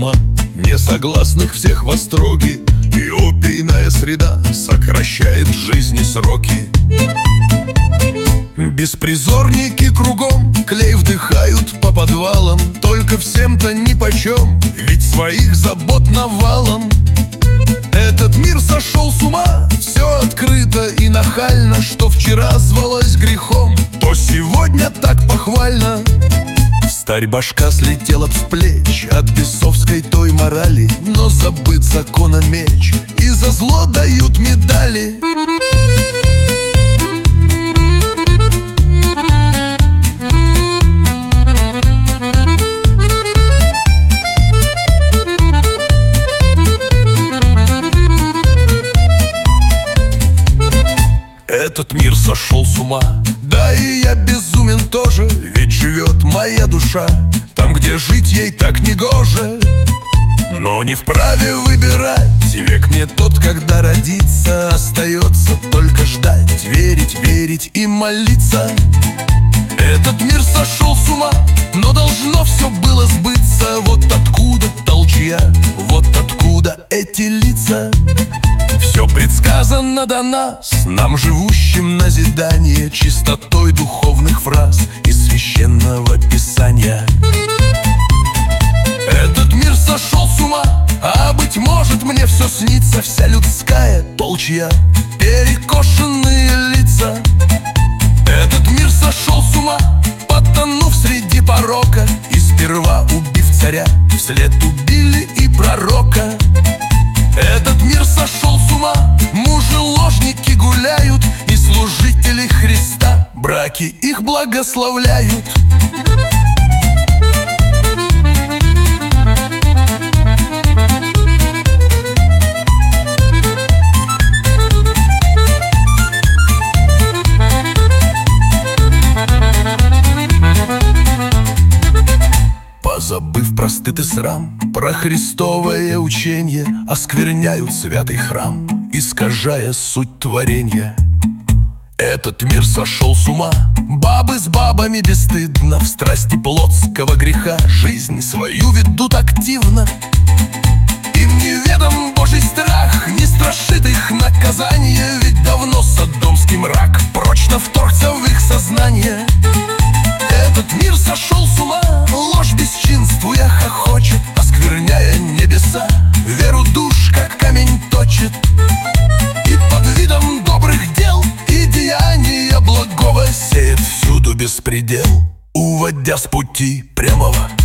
ума. Несогласных всех в остроге, и опийная среда сокращает жизни сроки. Беспризорники кругом клей вдыхают по подвалам. Только всем-то нипочем, ведь своих забот навалом. Этот мир сошел с ума, все открыто и нахально. Что вчера звалось грехом, то сегодня так похвально. Старь башка слетела с плеч от бесовской той морали, но забыт закона меч, и за зло дают медали. Этот мир сошел с ума, да и я безумен тоже, ведь живет моя душа там, где жить ей так негоже. Но не вправе выбирать, век мне тот, когда родиться. Остается только ждать, верить, верить и молиться. Этот мир сошел с ума, но должно все было сбыться. Вот откуда толчья, вот откуда эти лица. Все предсказано до нас, нам, живущим назидание, чистотой духовных фраз из священного писания. Этот мир сошел с ума, а быть может мне все снится. Вся людская толчья, перекошенные лица. Этот мир сошел с ума, потонув среди порока, и сперва убив царя, вслед убили и пророка. Этот мир сошел с ума, мужи-ложники гуляют, и служители Христа браки их благословляют. Позабыв про стыд и срам, про христовое ученье, оскверняют святый храм, искажая суть творенья. Этот мир сошел с ума, бабы с бабами бесстыдно в страсти плотского греха жизнь свою ведут активно. Им неведом Божий страх, не страшит их наказание, ведь давно содомский мрак прочно вторгся в их сознание. Этот мир сошел с ума, ложь бесчинствуя хохочет, оскверняя небеса, веру душ как камень точит. И под видом добрых дел и деяния благого сеет всюду беспредел, уводя с пути прямого.